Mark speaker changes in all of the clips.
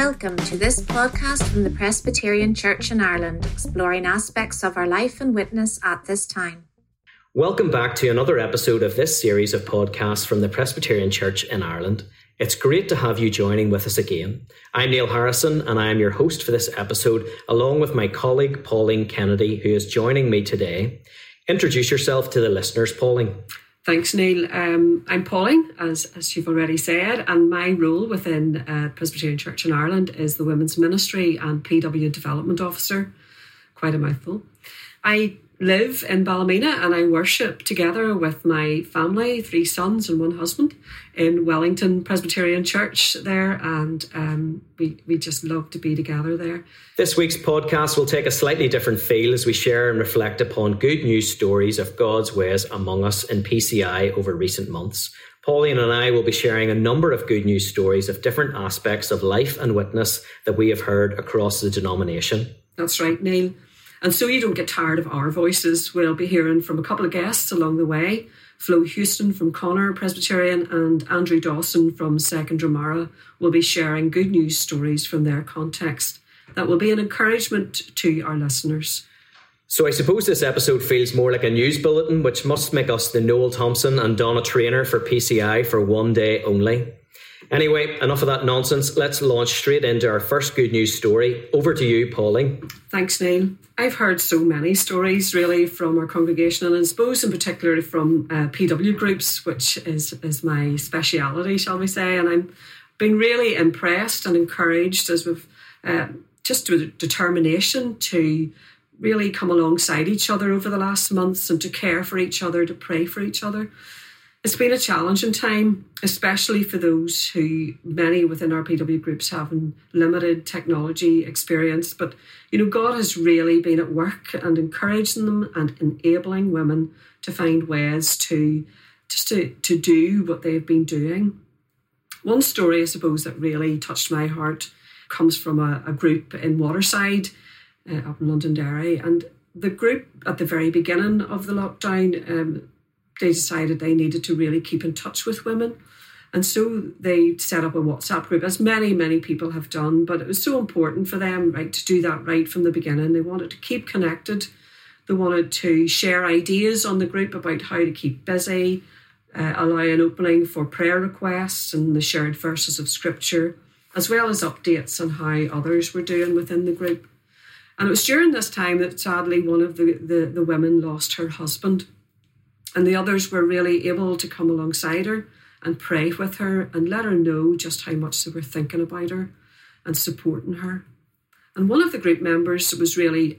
Speaker 1: Welcome to this podcast from the Presbyterian Church in Ireland, exploring aspects of our life and witness at this time.
Speaker 2: Welcome back to another episode of this series of podcasts from the Presbyterian Church in Ireland. It's great to have you joining with us again. I'm Neil Harrison and I am your host for this episode, along with my colleague Pauline Kennedy, who is joining me today. Introduce yourself to the listeners, Pauline.
Speaker 3: Thanks, Neil. I'm Pauline, as you've already said, and my role within Presbyterian Church in Ireland is the Women's Ministry and PW Development Officer. Quite a mouthful. I live in Ballymena and I worship together with my family, 3 sons and 1 husband, in Wellington Presbyterian Church there, and we just love to be together there.
Speaker 2: This week's podcast will take a slightly different feel as we share and reflect upon good news stories of God's ways among us in PCI over recent months. Pauline and I will be sharing a number of good news stories of different aspects of life and witness that we have heard across the denomination.
Speaker 3: That's right, Neil. And so you don't get tired of our voices, we'll be hearing from a couple of guests along the way. Flo Houston from Connor Presbyterian and Andrew Dawson from Second Dromara will be sharing good news stories from their context that will be an encouragement to our listeners.
Speaker 2: So I suppose this episode feels more like a news bulletin, which must make us the Noel Thompson and Donna Trainer for PCI for one day only. Anyway, enough of that nonsense. Let's launch straight into our first good news story. Over to you, Pauline.
Speaker 3: Thanks, Neil. I've heard so many stories really from our congregation, and I suppose in particular from PW groups, which is my speciality, shall we say. And I'm been really impressed and encouraged as we've just with determination to really come alongside each other over the last months and to care for each other, to pray for each other. It's been a challenging time, especially for those who, many within our PW groups, have limited technology experience. But, God has really been at work and encouraging them and enabling women to find ways to do what they've been doing. One story, I suppose, that really touched my heart comes from a group in Waterside, up in Londonderry. And the group, at the very beginning of the lockdown, they decided they needed to really keep in touch with women. And so they set up a WhatsApp group, as many people have done. But it was so important for them, right, to do that right from the beginning. They wanted to keep connected. They wanted to share ideas on the group about how to keep busy, allow an opening for prayer requests and the shared verses of scripture, as well as updates on how others were doing within the group. And it was during this time that sadly one of the women lost her husband. And the others were really able to come alongside her and pray with her and let her know just how much they were thinking about her and supporting her. And one of the group members was really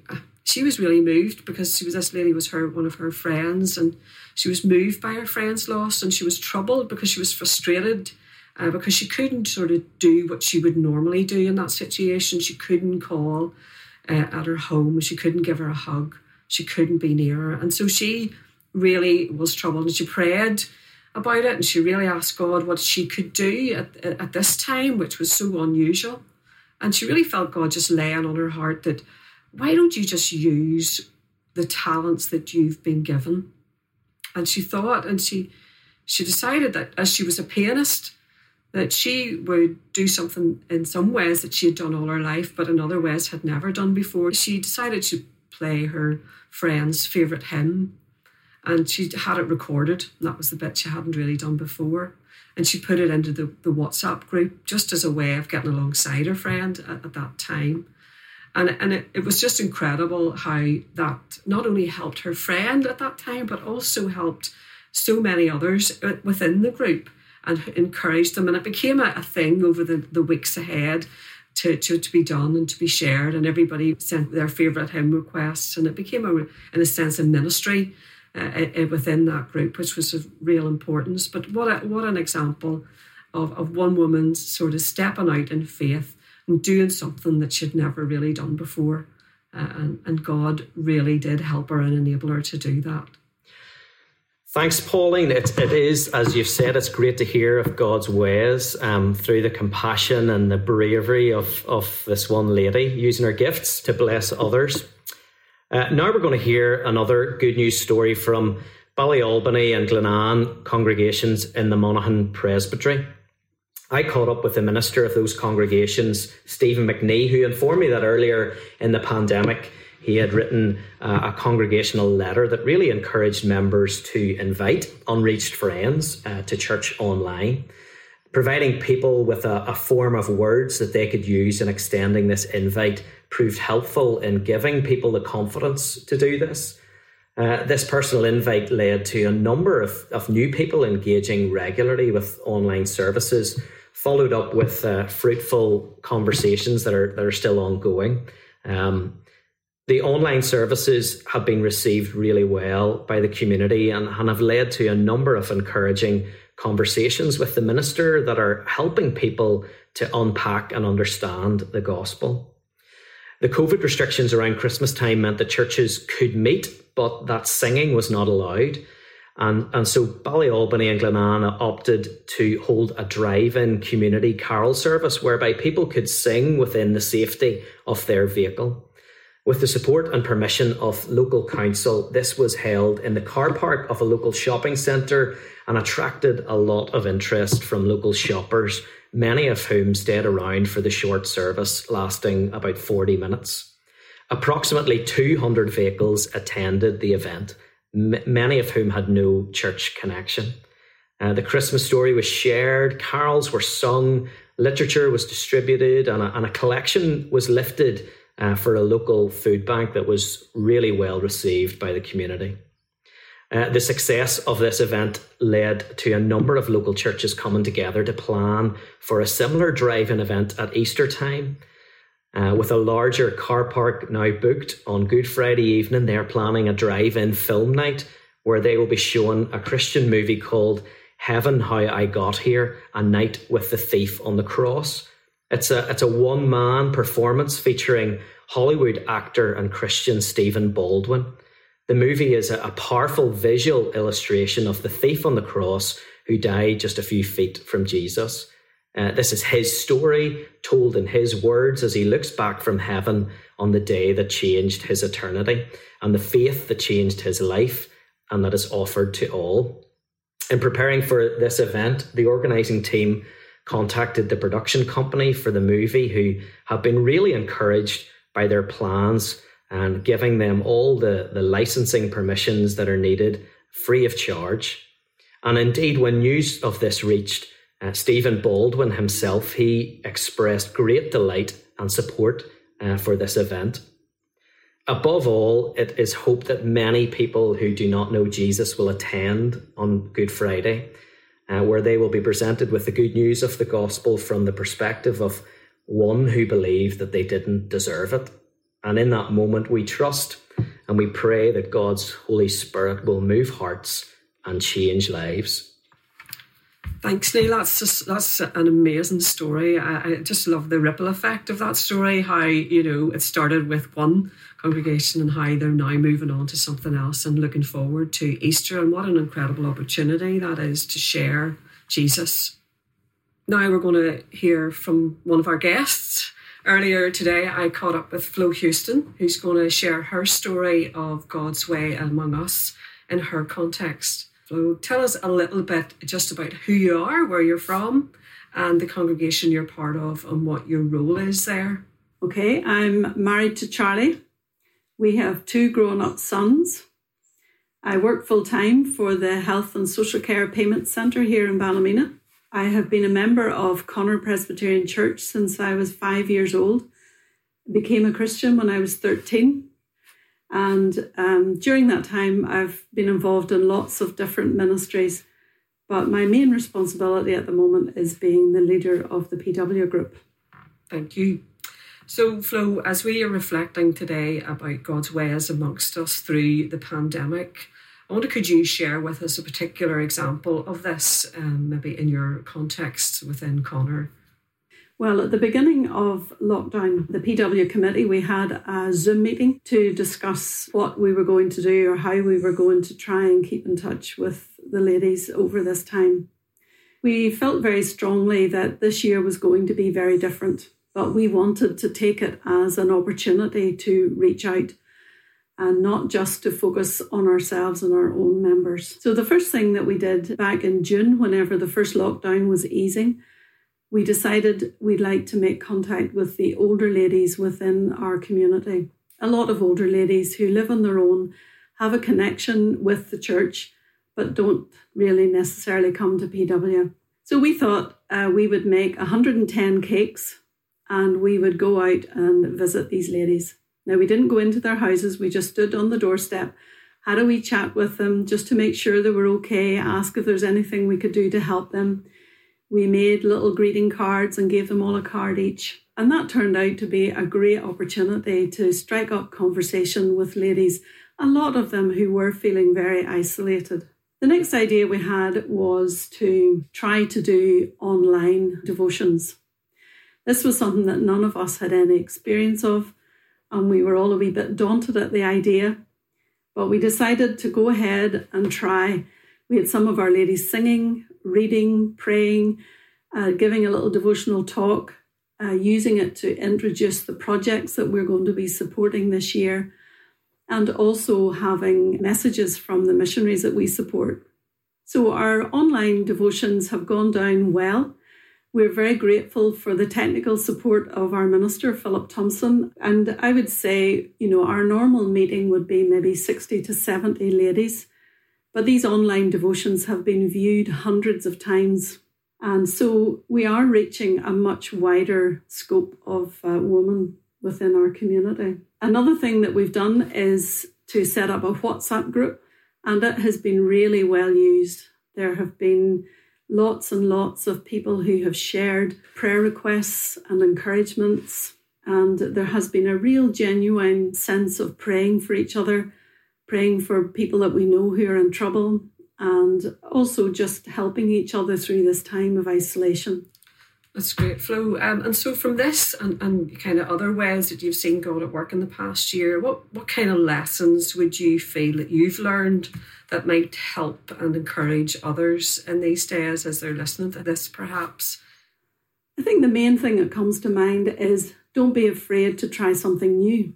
Speaker 3: moved because this lady was one of her friends, and she was moved by her friend's loss, and she was troubled because she was frustrated because she couldn't sort of do what she would normally do in that situation. She couldn't call at her home. She couldn't give her a hug. She couldn't be near her. And so she really was troubled, and she prayed about it, and she really asked God what she could do at this time, which was so unusual. And she really felt God just laying on her heart that, why don't you just use the talents that you've been given? And she thought, and she decided that as she was a pianist, that she would do something in some ways that she had done all her life, but in other ways had never done before. She decided to play her friend's favourite hymn. And she had it recorded. And that was the bit she hadn't really done before. And she put it into the WhatsApp group just as a way of getting alongside her friend at that time. And it was just incredible how that not only helped her friend at that time, but also helped so many others within the group and encouraged them. And it became a thing over the weeks ahead to be done and to be shared. And everybody sent their favourite hymn requests. And it became, in a sense, a ministry within that group, which was of real importance. But what an example of one woman sort of stepping out in faith and doing something that she'd never really done before. And God really did help her and enable her to do that.
Speaker 2: Thanks, Pauline. It is, as you've said, it's great to hear of God's ways through the compassion and the bravery of this one lady using her gifts to bless others. Now we're going to hear another good news story from Ballyalbany and Glenanne congregations in the Monaghan Presbytery. I caught up with the minister of those congregations, Stephen McNee, who informed me that earlier in the pandemic, he had written a congregational letter that really encouraged members to invite unreached friends to church online, providing people with a form of words that they could use in extending this invite proved helpful in giving people the confidence to do this. This personal invite led to a number of new people engaging regularly with online services, followed up with fruitful conversations that are still ongoing. The online services have been received really well by the community and have led to a number of encouraging conversations with the minister that are helping people to unpack and understand the gospel. The COVID restrictions around Christmas time meant that churches could meet, but that singing was not allowed. And so Ballyalbany and Glenanna opted to hold a drive-in community carol service whereby people could sing within the safety of their vehicle. With the support and permission of local council, this was held in the car park of a local shopping centre and attracted a lot of interest from local shoppers, many of whom stayed around for the short service lasting about 40 minutes. Approximately 200 vehicles attended the event, many of whom had no church connection. The Christmas story was shared, carols were sung, literature was distributed, and a collection was lifted for a local food bank that was really well received by the community. The success of this event led to a number of local churches coming together to plan for a similar drive-in event at Easter time. With a larger car park now booked on Good Friday evening, they're planning a drive-in film night where they will be showing a Christian movie called Heaven, How I Got Here, A Night with the Thief on the Cross. It's a one-man performance featuring Hollywood actor and Christian Stephen Baldwin. The movie is a powerful visual illustration of the thief on the cross who died just a few feet from Jesus. This is his story, told in his words as he looks back from heaven on the day that changed his eternity and the faith that changed his life and that is offered to all. In preparing for this event, the organising team contacted the production company for the movie, who have been really encouraged by their plans and giving them all the licensing permissions that are needed free of charge. And indeed, when news of this reached Stephen Baldwin himself, he expressed great delight and support for this event. Above all, it is hoped that many people who do not know Jesus will attend on Good Friday, where they will be presented with the good news of the gospel from the perspective of one who believed that they didn't deserve it. And in that moment, we trust and we pray that God's Holy Spirit will move hearts and change lives.
Speaker 3: Thanks, Neil. That's an amazing story. I just love the ripple effect of that story, how, it started with one congregation and how they're now moving on to something else and looking forward to Easter. And what an incredible opportunity that is to share Jesus. Now we're going to hear from one of our guests. Earlier today, I caught up with Flo Houston, who's going to share her story of God's way among us in her context. Flo, tell us a little bit just about who you are, where you're from, and the congregation you're part of and what your role is there.
Speaker 4: Okay, I'm married to Charlie. We have 2 grown-up sons. I work full-time for the Health and Social Care Payment Centre here in Ballymena. I have been a member of Connor Presbyterian Church since I was 5 years old. I became a Christian when I was 13. And during that time, I've been involved in lots of different ministries. But my main responsibility at the moment is being the leader of the PW group.
Speaker 3: Thank you. So, Flo, as we are reflecting today about God's ways amongst us through the pandemic, I wonder, could you share with us a particular example of this, maybe in your context within Connor?
Speaker 4: Well, at the beginning of lockdown, the PW committee, we had a Zoom meeting to discuss what we were going to do or how we were going to try and keep in touch with the ladies over this time. We felt very strongly that this year was going to be very different, but we wanted to take it as an opportunity to reach out and not just to focus on ourselves and our own members. So the first thing that we did back in June, whenever the first lockdown was easing, we decided we'd like to make contact with the older ladies within our community. A lot of older ladies who live on their own, have a connection with the church, but don't really necessarily come to PW. So we thought we would make 110 cakes and we would go out and visit these ladies. Now, we didn't go into their houses. We just stood on the doorstep, had a wee chat with them just to make sure they were okay, ask if there's anything we could do to help them. We made little greeting cards and gave them all a card each. And that turned out to be a great opportunity to strike up conversation with ladies, a lot of them who were feeling very isolated. The next idea we had was to try to do online devotions. This was something that none of us had any experience of, and we were all a wee bit daunted at the idea. But we decided to go ahead and try. We had some of our ladies singing, reading, praying, giving a little devotional talk, using it to introduce the projects that we're going to be supporting this year, and also having messages from the missionaries that we support. So our online devotions have gone down well. We're very grateful for the technical support of our minister, Philip Thompson. And I would say, our normal meeting would be maybe 60 to 70 ladies. But these online devotions have been viewed hundreds of times. And so we are reaching a much wider scope of women within our community. Another thing that we've done is to set up a WhatsApp group, and it has been really well used. There have been lots and lots of people who have shared prayer requests and encouragements, and there has been a real genuine sense of praying for each other, praying for people that we know who are in trouble, and also just helping each other through this time of isolation.
Speaker 3: That's great, Flo. And so from this and kind of other ways that you've seen God at work in the past year, what kind of lessons would you feel that you've learned that might help and encourage others in these days as they're listening to this, perhaps?
Speaker 4: I think the main thing that comes to mind is don't be afraid to try something new.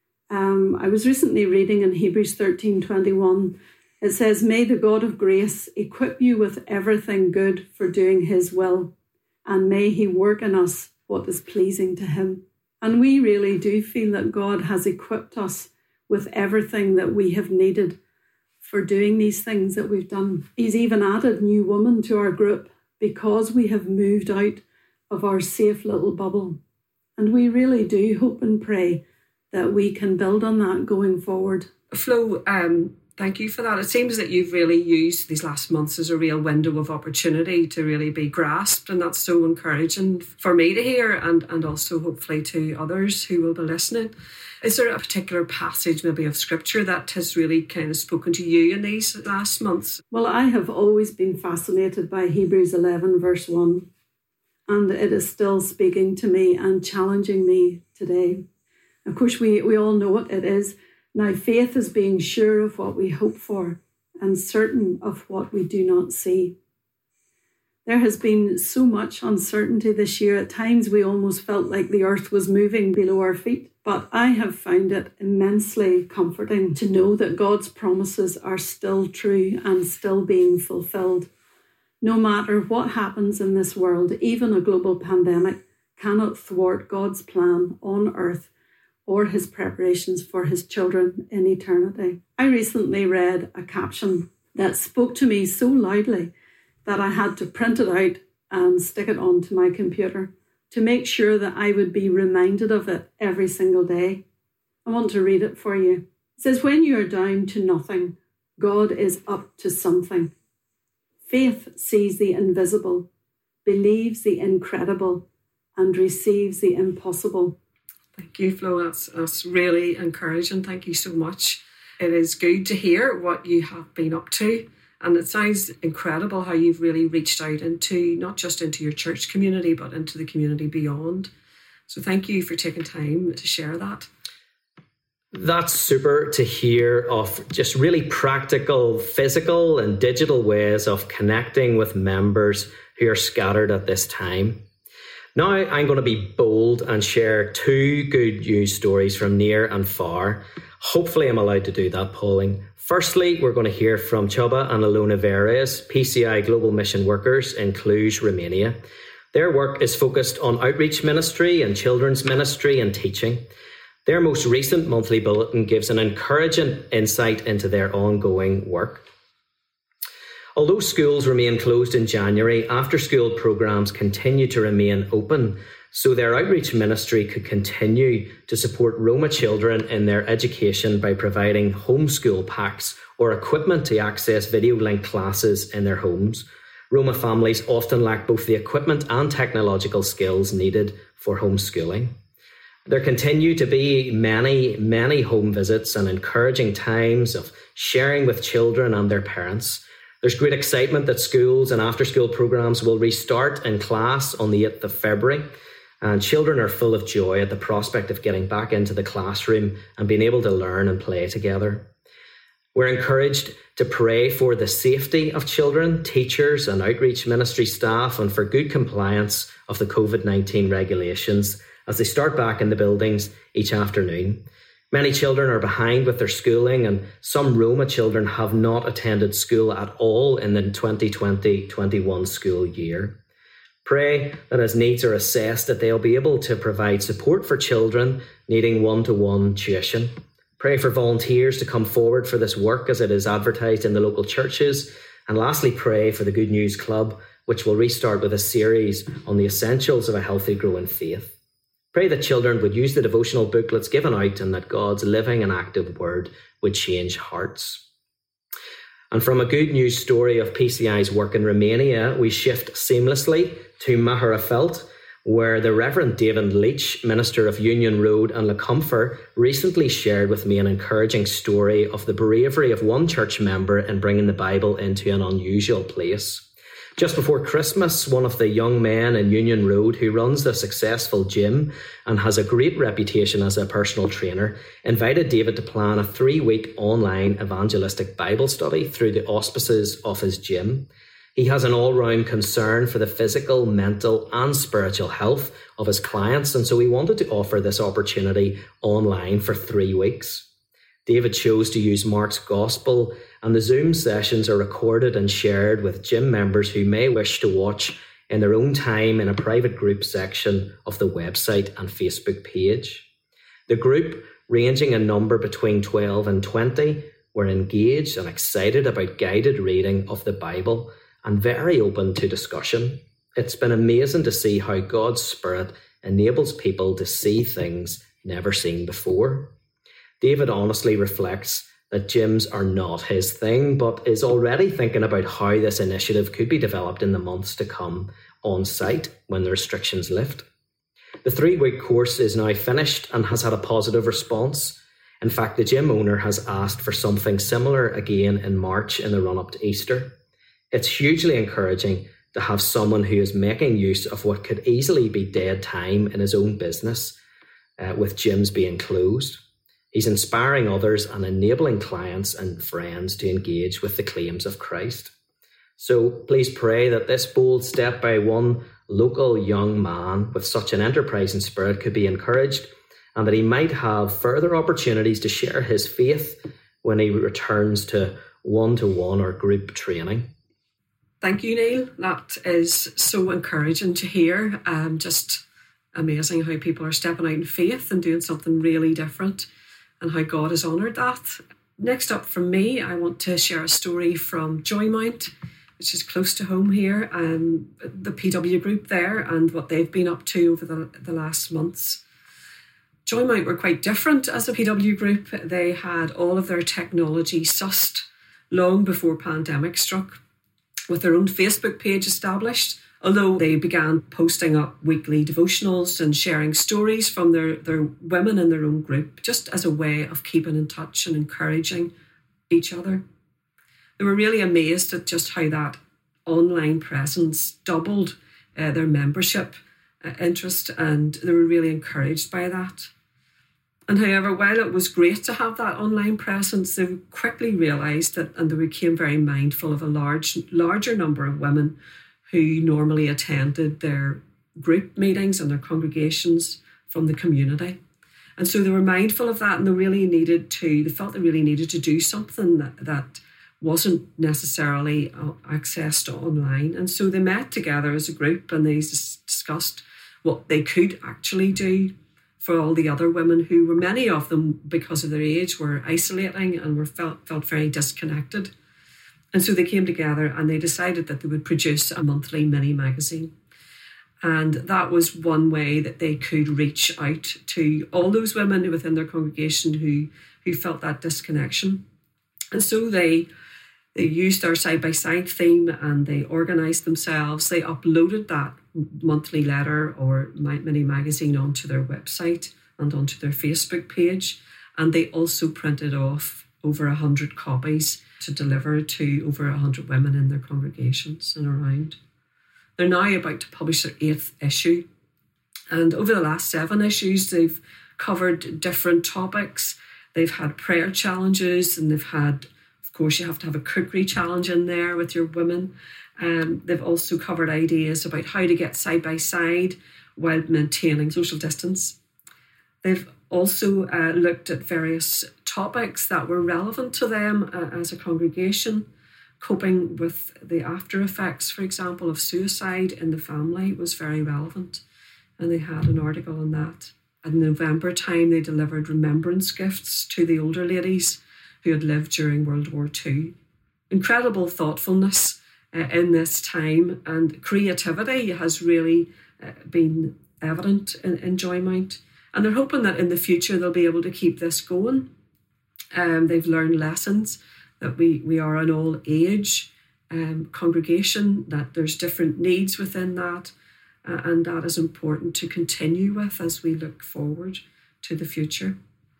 Speaker 4: I was recently reading in Hebrews 13:21. It says, "May the God of grace equip you with everything good for doing his will, and may he work in us what is pleasing to him." And we really do feel that God has equipped us with everything that we have needed for doing these things that we've done. He's even added new women to our group because we have moved out of our safe little bubble. And we really do hope and pray that we can build on that going forward.
Speaker 3: Flo, thank you for that. It seems that you've really used these last months as a real window of opportunity to really be grasped, and that's so encouraging for me to hear and also hopefully to others who will be listening. Is there a particular passage maybe of scripture that has really kind of spoken to you in these last months?
Speaker 4: Well, I have always been fascinated by Hebrews 11 verse 1, and it is still speaking to me and challenging me today. Of course, we all know what it is. Now, faith is being sure of what we hope for and certain of what we do not see. There has been so much uncertainty this year. At times, we almost felt like the earth was moving below our feet. But I have found it immensely comforting to know that God's promises are still true and still being fulfilled. No matter what happens in this world, even a global pandemic cannot thwart God's plan on earth or his preparations for his children in eternity. I recently read a caption that spoke to me so loudly that I had to print it out and stick it onto my computer to make sure that I would be reminded of it every single day. I want to read it for you. It says, "When you are down to nothing, God is up to something. Faith sees the invisible, believes the incredible, and receives the impossible."
Speaker 3: Thank you, Flo. That's really encouraging. Thank you so much. It is good to hear what you have been up to. And it sounds incredible how you've really reached out into, not just into your church community, but into the community beyond. So thank you for taking time to share that.
Speaker 2: That's super to hear of just really practical, physical and digital ways of connecting with members who are scattered at this time. Now I'm going to be bold and share two good news stories from near and far. Hopefully I'm allowed to do that, Pauline. Firstly, we're going to hear from Csaba and Ilona Verez, PCI Global Mission Workers in Cluj, Romania. Their work is focused on outreach ministry and children's ministry and teaching. Their most recent monthly bulletin gives an encouraging insight into their ongoing work. Although schools remain closed in January, after-school programmes continue to remain open, so their outreach ministry could continue to support Roma children in their education by providing homeschool packs or equipment to access video-linked classes in their homes. Roma families often lack both the equipment and technological skills needed for homeschooling. There continue to be many home visits and encouraging times of sharing with children and their parents. There's great excitement that schools and after-school programmes will restart in class on the 8th of February, and children are full of joy at the prospect of getting back into the classroom and being able to learn and play together. We're encouraged to pray for the safety of children, teachers and outreach ministry staff, and for good compliance of the COVID-19 regulations as they start back in the buildings each afternoon. Many children are behind with their schooling, and some Roma children have not attended school at all in the 2020-21 school year. Pray that as needs are assessed, that they'll be able to provide support for children needing one-to-one tuition. Pray for volunteers to come forward for this work as it is advertised in the local churches. And lastly, pray for the Good News Club, which will restart with a series on the essentials of a healthy, growing faith. Pray that children would use the devotional booklets given out and that God's living and active word would change hearts. And from a good news story of PCI's work in Romania, we shift seamlessly to Maharafelt, where the Reverend David Leach, minister of Union Road and Lecomfer, recently shared with me an encouraging story of the bravery of one church member in bringing the Bible into an unusual place. Just before Christmas, one of the young men in Union Road who runs a successful gym and has a great reputation as a personal trainer invited David to plan a 3-week online evangelistic Bible study through the auspices of his gym. He has an all-round concern for the physical, mental and spiritual health of his clients, and so he wanted to offer this opportunity online for 3 weeks. David chose to use Mark's Gospel, and the Zoom sessions are recorded and shared with gym members who may wish to watch in their own time in a private group section of the website and Facebook page. The group, ranging in number between 12 and 20, were engaged and excited about guided reading of the Bible and very open to discussion. It's been amazing to see how God's Spirit enables people to see things never seen before. David honestly reflects that gyms are not his thing, but is already thinking about how this initiative could be developed in the months to come on site when the restrictions lift. The 3-week course is now finished and has had a positive response. In fact, the gym owner has asked for something similar again in March in the run-up to Easter. It's hugely encouraging to have someone who is making use of what could easily be dead time in his own business, with gyms being closed. He's inspiring others and enabling clients and friends to engage with the claims of Christ. So please pray that this bold step by one local young man with such an enterprising spirit could be encouraged, and that he might have further opportunities to share his faith when he returns to one-to-one or group training.
Speaker 3: Thank you, Neil. That is so encouraging to hear. Just amazing how people are stepping out in faith and doing something really different, and how God has honoured that. Next up from me, I want to share a story from Joymount, which is close to home here, the PW group there and what they've been up to over the last months. Joymount were quite different as a PW group. They had all of their technology sussed long before pandemic struck, with their own Facebook page established, although they began posting up weekly devotionals and sharing stories from their women in their own group, just as a way of keeping in touch and encouraging each other. They were really amazed at just how that online presence doubled their membership interest, and they were really encouraged by that. And however, while it was great to have that online presence, they quickly realised that, and they became very mindful of a larger number of women who normally attended their group meetings and their congregations from the community. And so they were mindful of that, and they felt they really needed to do something that wasn't necessarily accessed online. And so they met together as a group and they discussed what they could actually do for all the other women who were, many of them, because of their age, were isolating and were felt very disconnected. And so they came together and they decided that they would produce a monthly mini magazine. And that was one way that they could reach out to all those women within their congregation who felt that disconnection. And so they used our side-by-side theme and they organised themselves. They uploaded that monthly letter or mini magazine onto their website and onto their Facebook page. And they also printed off over 100 copies to deliver to over 100 women in their congregations and around. They're now about to publish their 8th issue. And over the last 7 issues, they've covered different topics. They've had prayer challenges and they've had, of course, you have to have a cookery challenge in there with your women. They've also covered ideas about how to get side by side while maintaining social distance. They've also looked at various topics that were relevant to them as a congregation. Coping with the after effects, for example, of suicide in the family was very relevant. And they had an article on that. In November time, they delivered remembrance gifts to the older ladies who had lived during World War II. Incredible thoughtfulness in this time, and creativity has really been evident in Joymount. And they're hoping that in the future they'll be able to keep this going. They've learned lessons that we are an all-age congregation, that there's different needs within that, and that is important to continue with as we look forward to the future.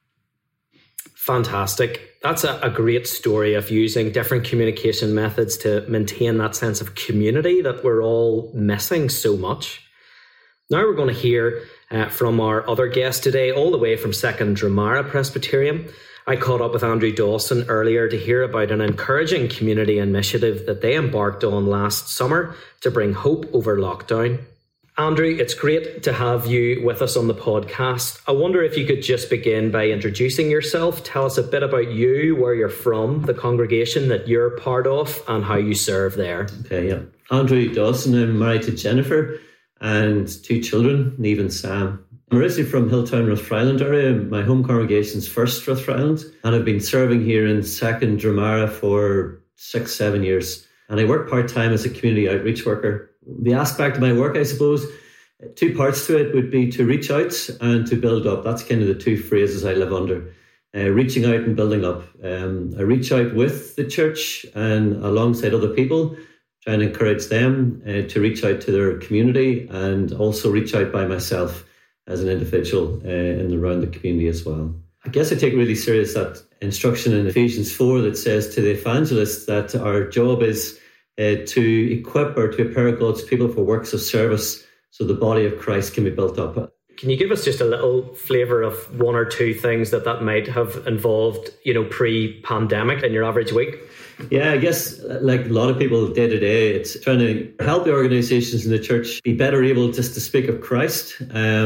Speaker 2: Fantastic. That's a great story of using different communication methods to maintain that sense of community that we're all missing so much. Now we're going to hear from our other guest today, all the way from 2nd Dramara Presbyterian. I caught up with Andrew Dawson earlier to hear about an encouraging community initiative that they embarked on last summer to bring hope over lockdown. Andrew, it's great to have you with us on the podcast. I wonder if you could just begin by introducing yourself. Tell us a bit about you, where you're from, the congregation that you're part of, and how you serve there.
Speaker 5: Okay, yeah. Andrew Dawson. I'm married to Jennifer and 2 children, Neve and Sam. I'm originally from Hilltown, Rathfriland area. My home congregation's First Rathfriland, and I've been serving here in 2nd Dramara for 6-7 years. And I work part-time as a community outreach worker. The aspect of my work, I suppose, 2 parts to it would be to reach out and to build up. That's kind of the 2 phrases I live under. Reaching out and building up. I reach out with the church and alongside other people, trying to encourage them to reach out to their community, and also reach out by myself as an individual in and around the community as well. I guess I take really serious that instruction in Ephesians 4 that says to the evangelists that our job is to equip or to prepare God's people for works of service so the body of Christ can be built up.
Speaker 2: Can you give us just a little flavour of 1 or 2 things that might have involved, pre-pandemic in your average week?
Speaker 5: Yeah, I guess like a lot of people day to day, it's trying to help the organisations in the church be better able just to speak of Christ,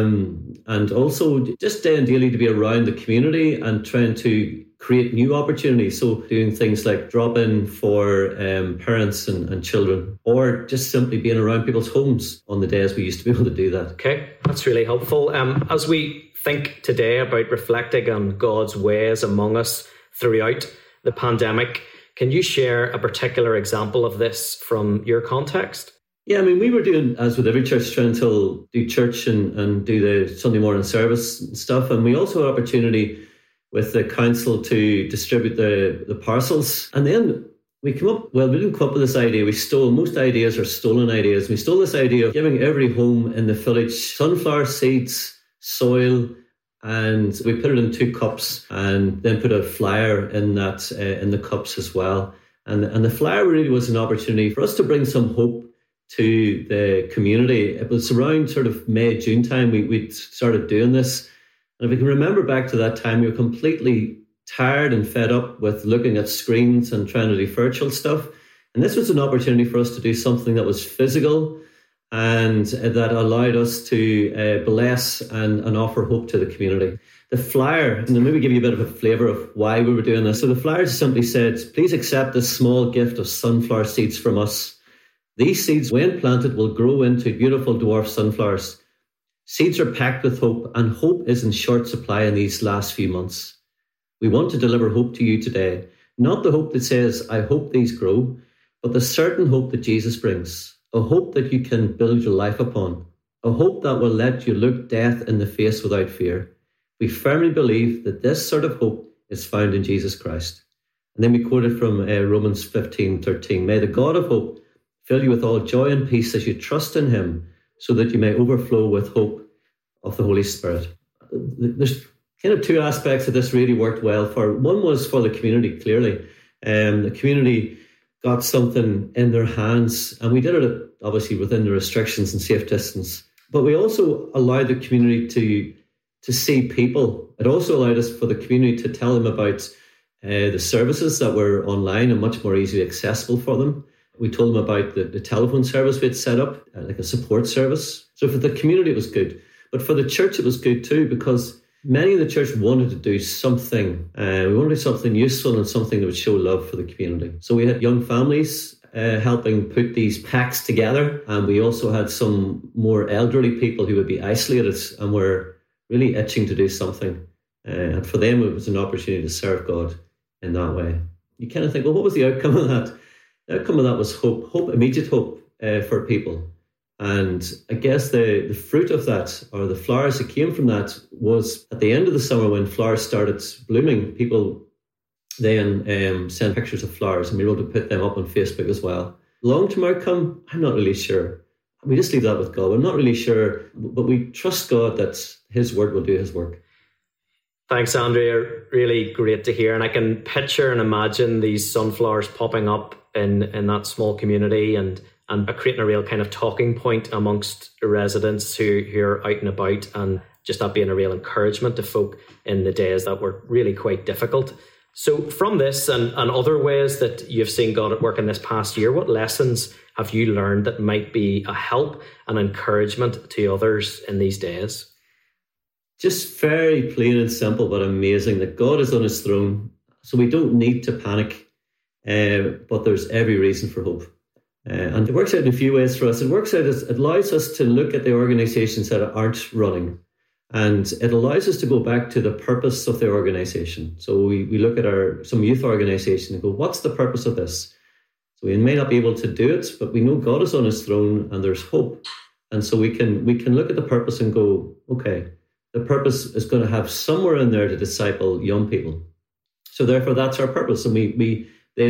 Speaker 5: and also just day and daily to be around the community and trying to create new opportunities. So doing things like drop-in for parents and children, or just simply being around people's homes on the days we used to be able to do that.
Speaker 2: Okay, that's really helpful. As we think today about reflecting on God's ways among us throughout the pandemic, can you share a particular example of this from your context?
Speaker 5: Yeah, I mean, we were doing, as with every church, trying to do church and do the Sunday morning service and stuff. And we also had opportunity with the council to distribute the parcels. And then we didn't come up with this idea. We stole, most ideas are stolen ideas. We stole this idea of giving every home in the village sunflower seeds, soil, and we put it in 2 cups and then put a flyer in that in the cups as well. And the flyer really was an opportunity for us to bring some hope to the community. It was around sort of May, June time we started doing this. And if we can remember back to that time, we were completely tired and fed up with looking at screens and trying to do virtual stuff. And this was an opportunity for us to do something that was physical and that allowed us to bless and offer hope to the community. The flyer, and I'll maybe give you a bit of a flavour of why we were doing this. So the flyer simply said, please accept this small gift of sunflower seeds from us. These seeds, when planted, will grow into beautiful dwarf sunflowers. Seeds are packed with hope, and hope is in short supply in these last few months. We want to deliver hope to you today. Not the hope that says, I hope these grow, but the certain hope that Jesus brings. A hope that you can build your life upon. A hope that will let you look death in the face without fear. We firmly believe that this sort of hope is found in Jesus Christ. And then we quoted from Romans 15:13. May the God of hope fill you with all joy and peace as you trust in him, so that you may overflow with hope of the Holy Spirit. There's kind of two aspects that this really worked well for. One was for the community, clearly. The community got something in their hands, and we did it obviously within the restrictions and safe distance. But we also allowed the community to see people. It also allowed us for the community to tell them about the services that were online and much more easily accessible for them. We told them about the telephone service we had set up, like a support service. So for the community, it was good. But for the church, it was good too, because many in the church wanted to do something. We wanted to do something useful and something that would show love for the community. So we had young families helping put these packs together. And we also had some more elderly people who would be isolated and were really itching to do something. And for them, it was an opportunity to serve God in that way. You kind of think, well, what was the outcome of that? The outcome of that was hope, immediate hope for people. And I guess the fruit of that, or the flowers that came from that, was at the end of the summer when flowers started blooming, people then sent pictures of flowers, and we were able to put them up on Facebook as well. Long-term outcome, I'm not really sure. We just leave that with God. I'm not really sure, but we trust God that his word will do his work.
Speaker 2: Thanks, Andrea. Really great to hear. And I can picture and imagine these sunflowers popping up in that small community and creating a real kind of talking point amongst residents who are out and about, and just that being a real encouragement to folk in the days that were really quite difficult. So from this and other ways that you've seen God at work in this past year, what lessons have you learned that might be a help and encouragement to others in these days?
Speaker 5: Just very plain and simple, but amazing that God is on his throne. So we don't need to panic, but there's every reason for hope. And it works out in a few ways for us. It works out as it allows us to look at the organisations that aren't running. And it allows us to go back to the purpose of the organisation. So we look at some youth organisation and go, what's the purpose of this? So we may not be able to do it, but we know God is on his throne and there's hope. And so we can look at the purpose and go, okay, the purpose is going to have somewhere in there to disciple young people. So therefore, that's our purpose. And we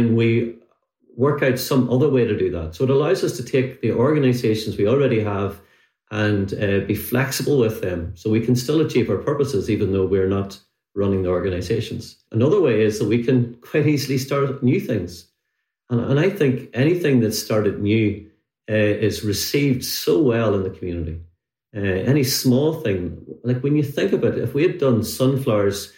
Speaker 5: work out some other way to do that. So it allows us to take the organisations we already have and be flexible with them, so we can still achieve our purposes even though we're not running the organisations. Another way is that we can quite easily start new things. And I think anything that's started new is received so well in the community. Any small thing, like when you think about it, if we had done sunflowers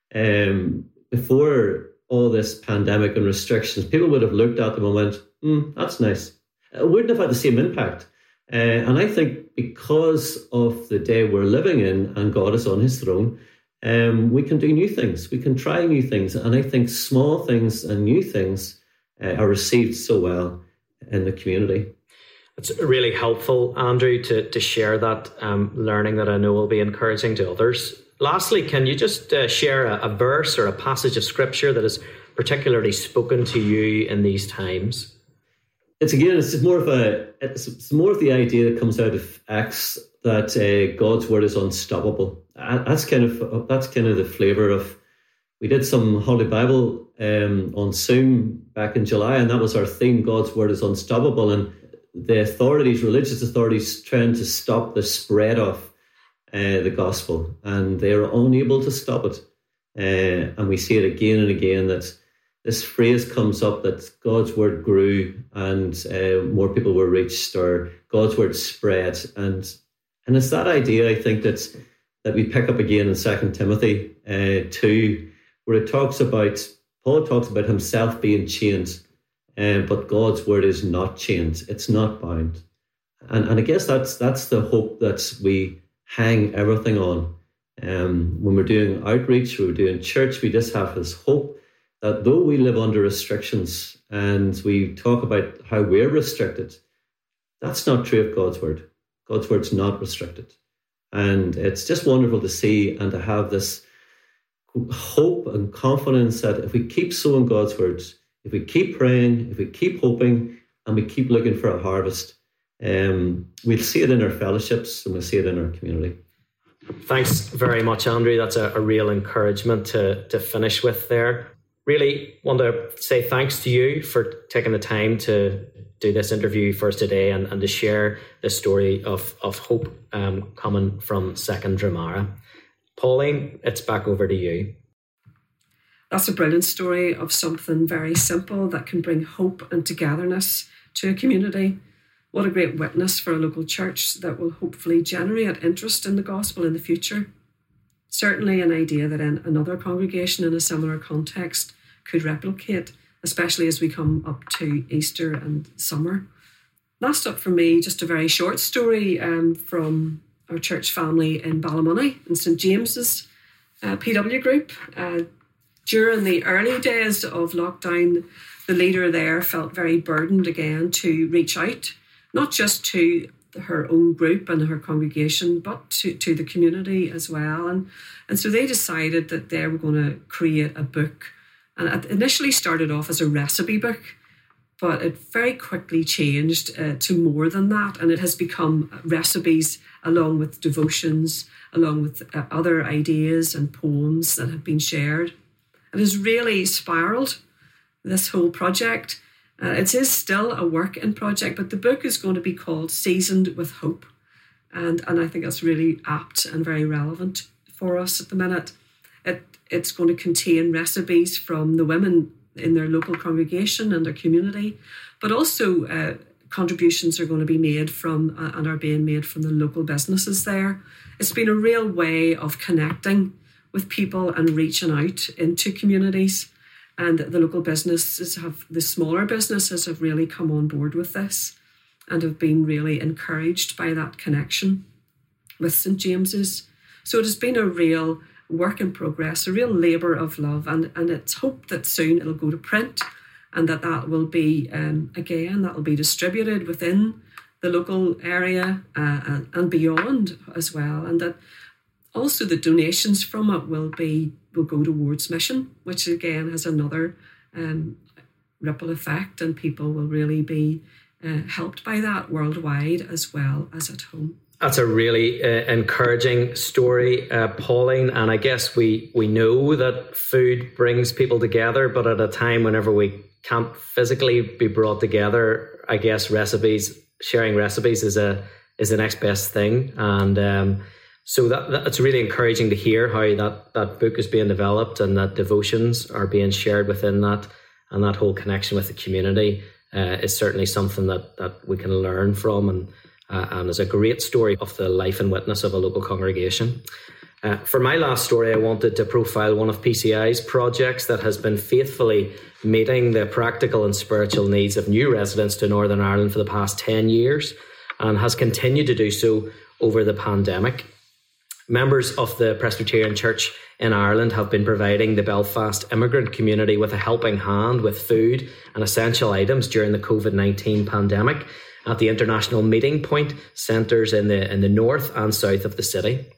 Speaker 5: before all this pandemic and restrictions, people would have looked at them and went, that's nice. It wouldn't have had the same impact. And I think because of the day we're living in and God is on his throne, we can do new things. We can try new things. And I think small things and new things are received so well in the community.
Speaker 2: It's really helpful, Andrew, to share that learning that I know will be encouraging to others. Lastly, can you just share a verse or a passage of scripture that has particularly spoken to you in these times?
Speaker 5: It's more of the idea that comes out of Acts that God's word is unstoppable. That's kind of the flavour of. We did some Holy Bible on Zoom back in July, and that was our theme. God's word is unstoppable, and the religious authorities, trying to stop the spread of the gospel, and they're unable to stop it. And we see it again and again that this phrase comes up that God's word grew and more people were reached, or God's word spread. And it's that idea, I think, that we pick up again in 2 Timothy 2, where Paul talks about himself being chained, but God's word is not chained. It's not bound. And I guess that's the hope that we hang everything on. When we're doing outreach, we're doing church, we just have this hope that though we live under restrictions and we talk about how we're restricted, that's not true of God's word. God's word's not restricted. And it's just wonderful to see and to have this hope and confidence that if we keep sowing God's words, if we keep praying, if we keep hoping, and we keep looking for a harvest, we'll see it in our fellowships and we'll see it in our community.
Speaker 2: Thanks very much, Andrew. That's a real encouragement to finish with there. Really want to say thanks to you for taking the time to do this interview for us today and to share the story of hope coming from Second Dramara. Pauline, it's back over to you.
Speaker 3: That's a brilliant story of something very simple that can bring hope and togetherness to a community. What a great witness for a local church that will hopefully generate interest in the gospel in the future. Certainly an idea that another congregation in a similar context could replicate, especially as we come up to Easter and summer. Last up for me, just a very short story from our church family in Ballymoney, in St James's PW group. During the early days of lockdown, the leader there felt very burdened again to reach out, not just to her own group and her congregation, but to the community as well. And so they decided that they were going to create a book. And it initially started off as a recipe book, but it very quickly changed to more than that. And it has become recipes along with devotions, along with other ideas and poems that have been shared. It has really spiraled, this whole project. It is still a work in project, but the book is going to be called Seasoned with Hope. And I think that's really apt and very relevant for us at the minute. It's going to contain recipes from the women in their local congregation and their community, but also contributions are going to be made from and are being made from the local businesses there. It's been a real way of connecting with people and reaching out into communities. And the local businesses the smaller businesses have really come on board with this and have been really encouraged by that connection with St James's. So it has been a real work in progress, a real labour of love. And it's hoped that soon it'll go to print and that will be, that will be distributed within the local area and beyond as well. And that also the donations from it will go towards mission, which again has another ripple effect, and people will really be helped by that worldwide as well as at home.
Speaker 2: That's a really encouraging story, Pauline. And I guess we know that food brings people together, but at a time whenever we can't physically be brought together, I guess sharing recipes is the next best thing. And so that's really encouraging to hear how that book is being developed and that devotions are being shared within that, and that whole connection with the community is certainly something that we can learn from and is a great story of the life and witness of a local congregation. For my last story, I wanted to profile one of PCI's projects that has been faithfully meeting the practical and spiritual needs of new residents to Northern Ireland for the past 10 years and has continued to do so over the pandemic. Members of the Presbyterian Church in Ireland have been providing the Belfast immigrant community with a helping hand with food and essential items during the COVID-19 pandemic at the International Meeting Point centres in the north and south of the city.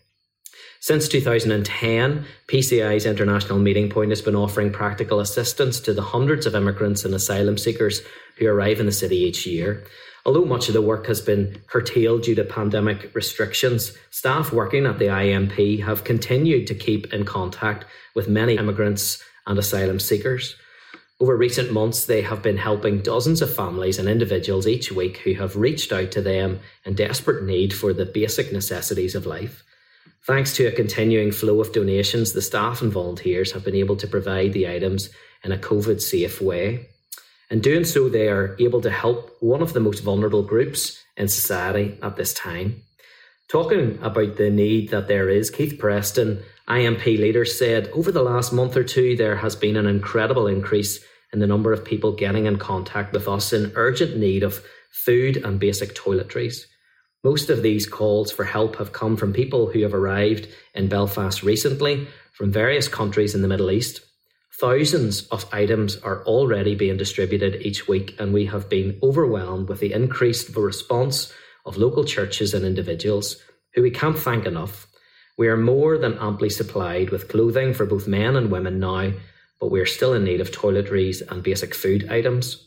Speaker 2: Since 2010, PCI's International Meeting Point has been offering practical assistance to the hundreds of immigrants and asylum seekers who arrive in the city each year. Although much of the work has been curtailed due to pandemic restrictions, staff working at the IMP have continued to keep in contact with many immigrants and asylum seekers. Over recent months, they have been helping dozens of families and individuals each week who have reached out to them in desperate need for the basic necessities of life. Thanks to a continuing flow of donations, the staff and volunteers have been able to provide the items in a COVID-safe way. In doing so, they are able to help one of the most vulnerable groups in society at this time. Talking about the need that there is, Keith Preston, IMP leader, said, over the last month or two, there has been an incredible increase in the number of people getting in contact with us in urgent need of food and basic toiletries. Most of these calls for help have come from people who have arrived in Belfast recently from various countries in the Middle East. Thousands of items are already being distributed each week, and we have been overwhelmed with the increased response of local churches and individuals who we can't thank enough. We are more than amply supplied with clothing for both men and women now, but we are still in need of toiletries and basic food items.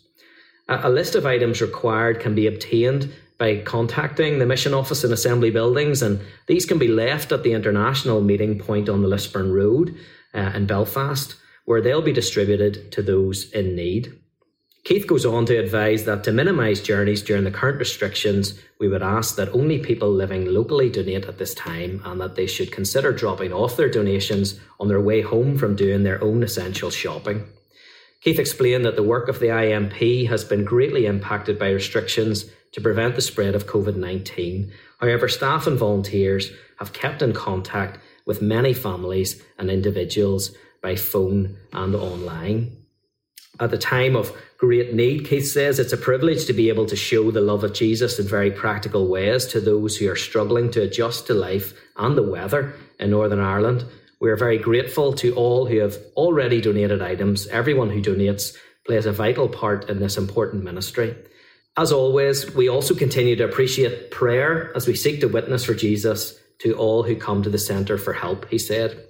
Speaker 2: A list of items required can be obtained by contacting the mission office in Assembly Buildings, and these can be left at the international meeting point on the Lisburn Road in Belfast, where they'll be distributed to those in need. Keith goes on to advise that to minimise journeys during the current restrictions, we would ask that only people living locally donate at this time, and that they should consider dropping off their donations on their way home from doing their own essential shopping. Keith explained that the work of the IMP has been greatly impacted by restrictions to prevent the spread of COVID-19. However, staff and volunteers have kept in contact with many families and individuals by phone and online. At the time of great need, Keith says it's a privilege to be able to show the love of Jesus in very practical ways to those who are struggling to adjust to life and the weather in Northern Ireland. We are very grateful to all who have already donated items. Everyone who donates plays a vital part in this important ministry. As always, we also continue to appreciate prayer as we seek to witness for Jesus to all who come to the centre for help, he said.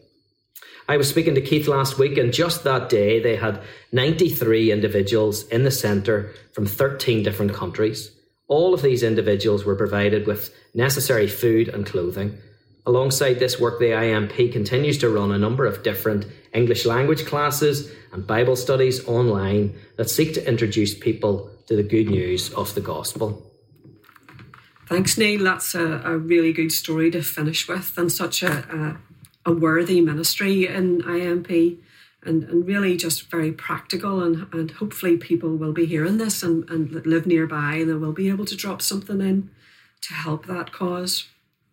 Speaker 2: I was speaking to Keith last week, and just that day they had 93 individuals in the centre from 13 different countries. All of these individuals were provided with necessary food and clothing. Alongside this work, the IMP continues to run a number of different English language classes and Bible studies online that seek to introduce people to the good news of the gospel.
Speaker 3: Thanks, Neil. That's a really good story to finish with, and such a worthy ministry in IMP, and really just very practical, and hopefully people will be hearing this and live nearby, and they will be able to drop something in to help that cause.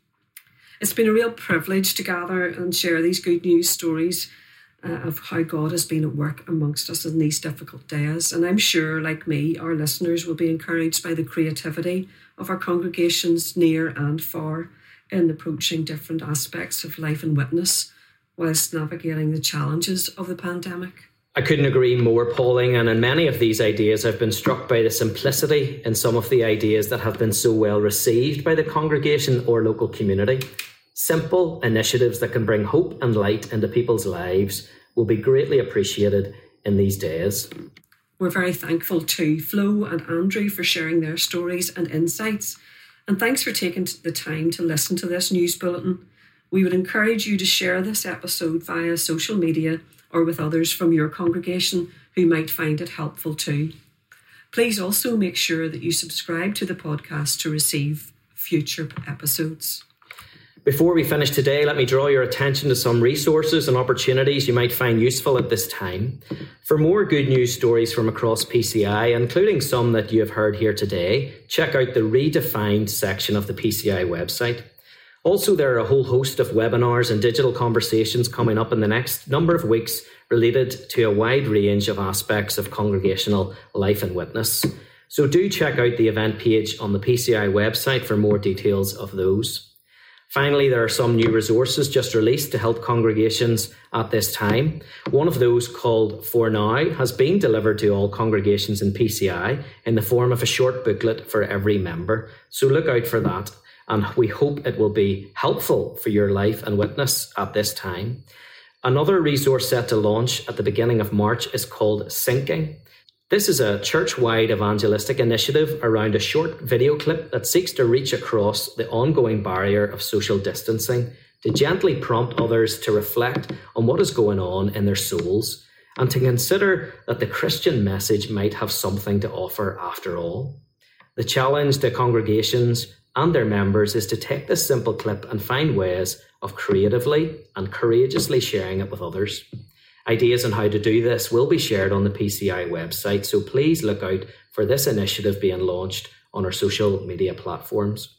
Speaker 3: It's been a real privilege to gather and share these good news stories of how God has been at work amongst us in these difficult days. And I'm sure, like me, our listeners will be encouraged by the creativity of our congregations near and far in approaching different aspects of life and witness whilst navigating the challenges of the pandemic.
Speaker 2: I couldn't agree more, Pauline, and in many of these ideas I've been struck by the simplicity in some of the ideas that have been so well received by the congregation or local community. Simple initiatives that can bring hope and light into people's lives will be greatly appreciated in these days.
Speaker 3: We're very thankful to Flo and Andrew for sharing their stories and insights. And thanks for taking the time to listen to this news bulletin. We would encourage you to share this episode via social media or with others from your congregation who might find it helpful too. Please also make sure that you subscribe to the podcast to receive future episodes.
Speaker 2: Before we finish today, let me draw your attention to some resources and opportunities you might find useful at this time. For more good news stories from across PCI, including some that you have heard here today, check out the Redefined section of the PCI website. Also, there are a whole host of webinars and digital conversations coming up in the next number of weeks related to a wide range of aspects of congregational life and witness. So do check out the event page on the PCI website for more details of those. Finally, there are some new resources just released to help congregations at this time. One of those, called For Now, has been delivered to all congregations in PCI in the form of a short booklet for every member. So look out for that, and we hope it will be helpful for your life and witness at this time. Another resource set to launch at the beginning of March is called Syncing. This is a church-wide evangelistic initiative around a short video clip that seeks to reach across the ongoing barrier of social distancing, to gently prompt others to reflect on what is going on in their souls, and to consider that the Christian message might have something to offer after all. The challenge to congregations and their members is to take this simple clip and find ways of creatively and courageously sharing it with others. Ideas on how to do this will be shared on the PCI website, so please look out for this initiative being launched on our social media platforms.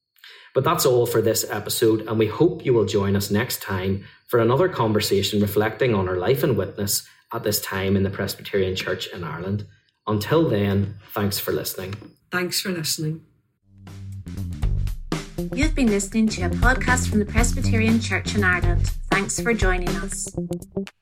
Speaker 2: But that's all for this episode, and we hope you will join us next time for another conversation reflecting on our life and witness at this time in the Presbyterian Church in Ireland. Until then, thanks for listening.
Speaker 3: Thanks for listening.
Speaker 1: You've been listening to a podcast from the Presbyterian Church in Ireland. Thanks for joining us.